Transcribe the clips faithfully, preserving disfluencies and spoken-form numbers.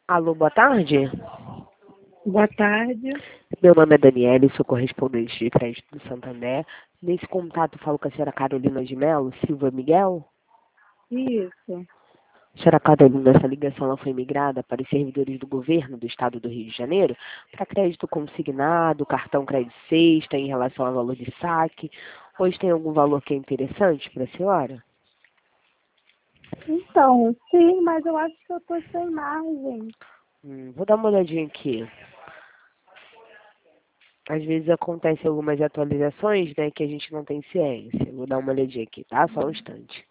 Alô, boa tarde. Boa tarde. Meu nome é Daniele, sou correspondente de crédito do Santander. Nesse contato falo com a senhora Carolina de Mello Silva Miguel. Isso. Senhora Carolina, essa ligação ela foi migrada para os servidores do governo do estado do Rio de Janeiro para crédito consignado, cartão crédito sexta em relação ao valor de saque. Hoje tem algum valor que é interessante para a senhora? Então, sim, mas eu acho que eu tô sem margem. Hum, vou dar uma olhadinha aqui. Às vezes acontecem algumas atualizações, né, que a gente não tem ciência. Vou dar uma olhadinha aqui, tá? Só um instante.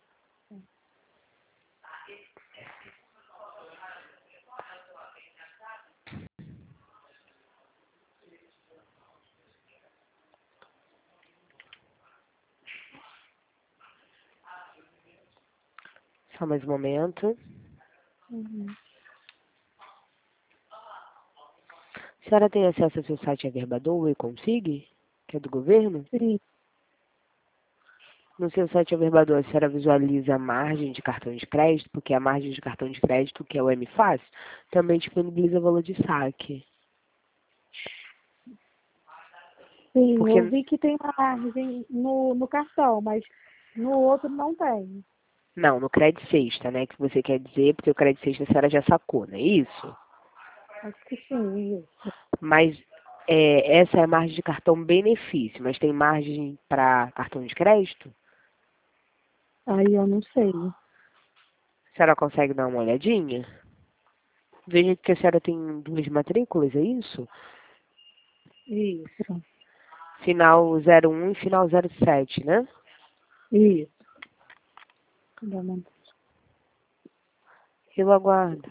Só mais um momento. Uhum. A senhora tem acesso ao seu site Averbador e Consigue, que é do governo? Sim. No seu site Averbador, a senhora visualiza a margem de cartão de crédito, porque a margem de cartão de crédito, que é o M Fácil, também disponibiliza valor de saque. Sim, Porque, eu vi que tem margem no, no cartão, mas no outro não tem. não, no crédito sexta, né, que você quer dizer, porque o crédito sexta a senhora já sacou, não é isso? Acho que sim, isso. Mas é, essa é a margem de cartão benefício, mas tem margem para cartão de crédito? Aí eu não sei. A senhora consegue dar uma olhadinha? Veja que a senhora tem duas matrículas, é isso? Isso. Final zero um e final zero sete, né? Isso. Dá uma- Eu aguardo.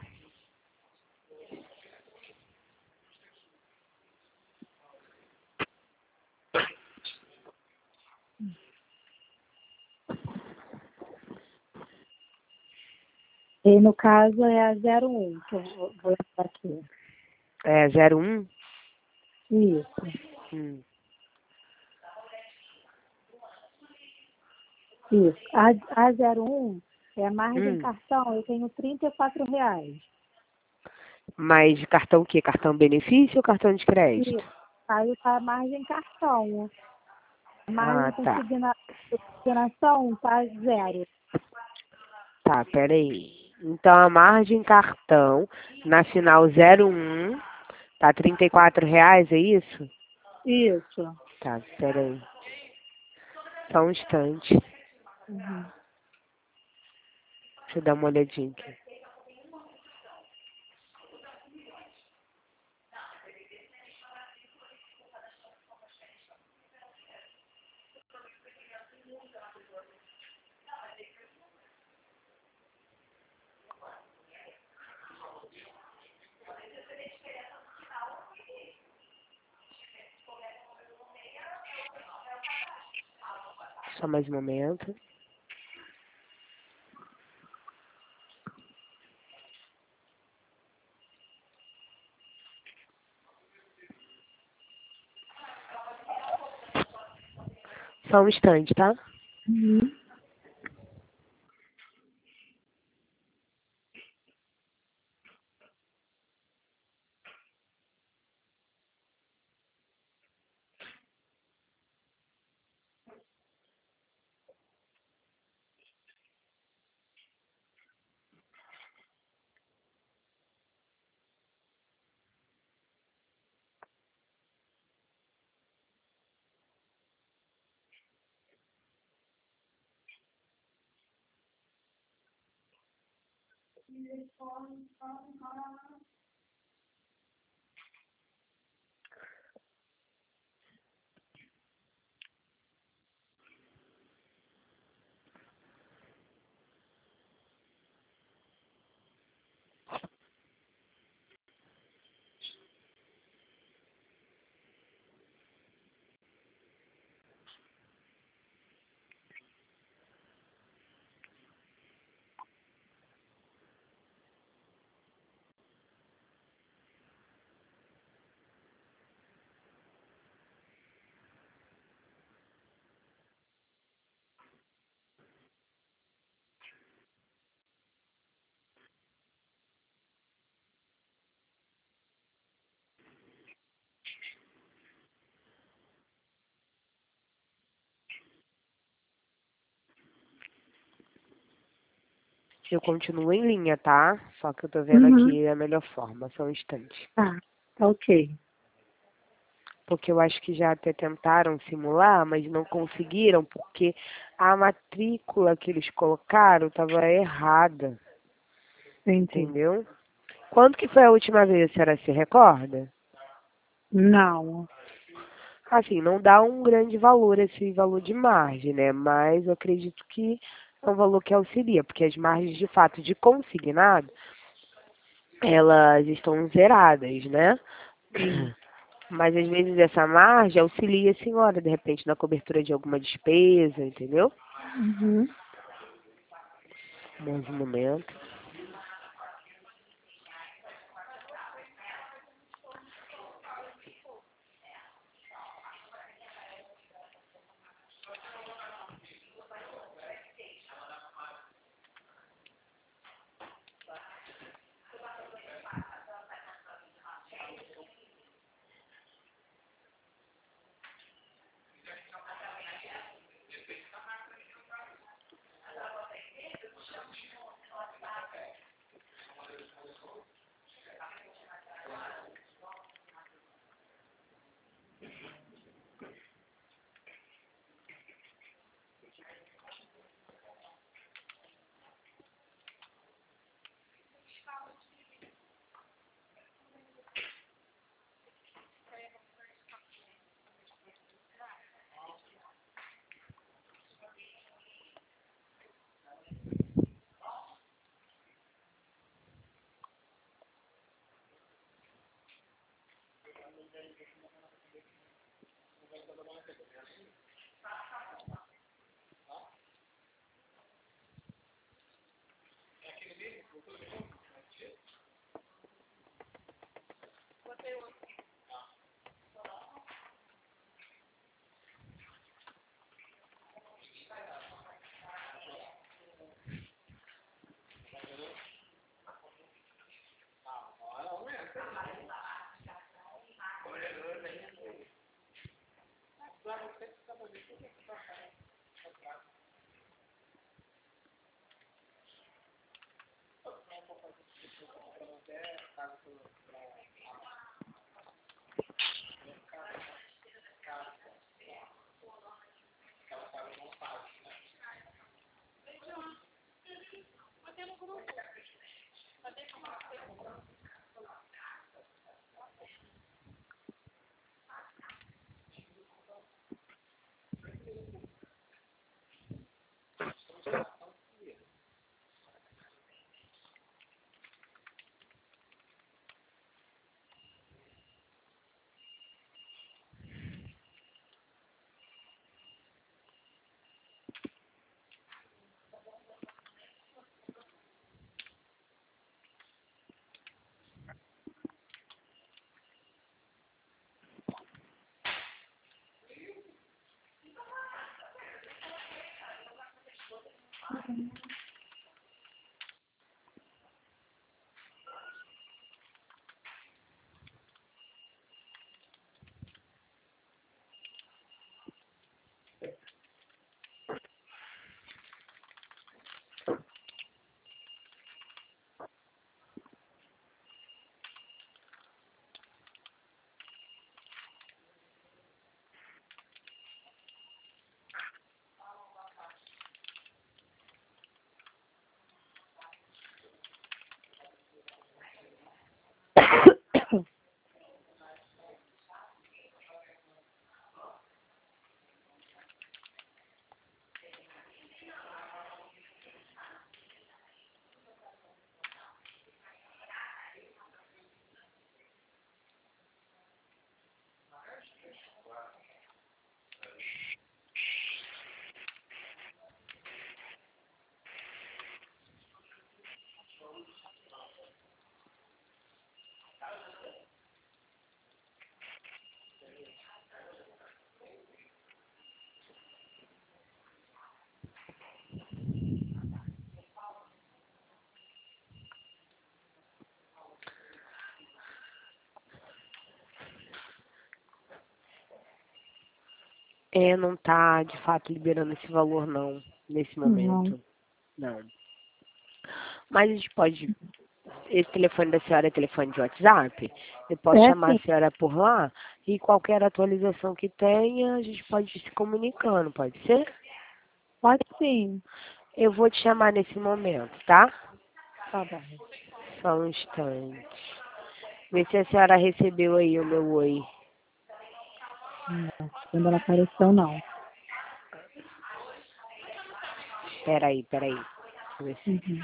E no caso é a zero um que eu vou, vou entrar aqui. É zero um? Isso. Hum. Isso. A, a zero um é a margem Hum. cartão, eu tenho trinta e quatro reais. Mas cartão o quê? Cartão benefício ou cartão de crédito? Isso. Aí tá a margem cartão. A Ah, margem tá. consigna- consignação tá zero. Tá, peraí. Então a margem cartão na final zero um tá trinta e quatro reais, é isso? Isso. Tá, peraí. Só um instante. Uhum. Deixa eu dar uma olhadinha aqui. Só mais um momento. Só um instante, tá? Uhum. Eu continuo em linha, tá? Só que eu tô vendo Uhum. aqui a melhor forma, só um instante. Tá, tá ok. Porque eu acho que já até tentaram simular, mas não conseguiram, porque a matrícula que eles colocaram estava errada, Entendi. entendeu? Quando que foi a última vez, a senhora se recorda? Não. Assim, não dá um grande valor esse valor de margem, né? Mas eu acredito que é um valor que auxilia, porque as margens de fato de consignado, elas estão zeradas, né? Sim. Mas às vezes essa margem auxilia a senhora, de repente, na cobertura de alguma despesa, entendeu? Uhum. Bom momento. É, não tá de fato liberando esse valor não, nesse Não. momento. Não. Mas a gente pode... Esse telefone da senhora é telefone de WhatsApp? Eu posso É chamar sim, a senhora por lá e qualquer atualização que tenha, a gente pode ir se comunicando, pode ser? pode sim. Eu vou te chamar nesse momento, tá? Tá bom. Só um instante. Vê se a senhora recebeu aí o meu oi. Não, ainda não apareceu não. Peraí, peraí. Deixa eu ver se... Uhum.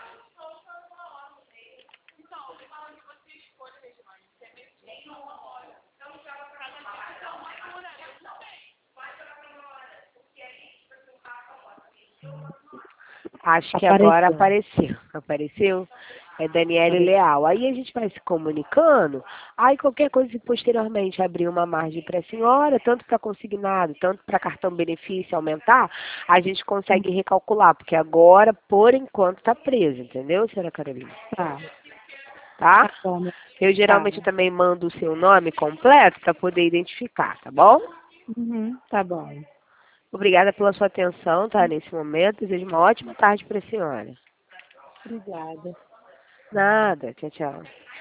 Acho que agora Apareceu. apareceu. Apareceu? É Daniele Apareceu. Leal. Aí a gente vai se comunicando. Aí qualquer coisa, se posteriormente abrir uma margem para a senhora, tanto para consignado, tanto para cartão benefício aumentar, a gente consegue recalcular. Porque agora, por enquanto, está preso. Entendeu, senhora Carolina? Tá. Tá? Tá bom. Eu Tá. geralmente também mando o seu nome completo para poder identificar, tá bom? Uhum. Tá bom. Obrigada pela sua atenção, tá? Nesse momento. Desejo uma ótima tarde para a senhora. Obrigada. Nada. Tchau, tchau.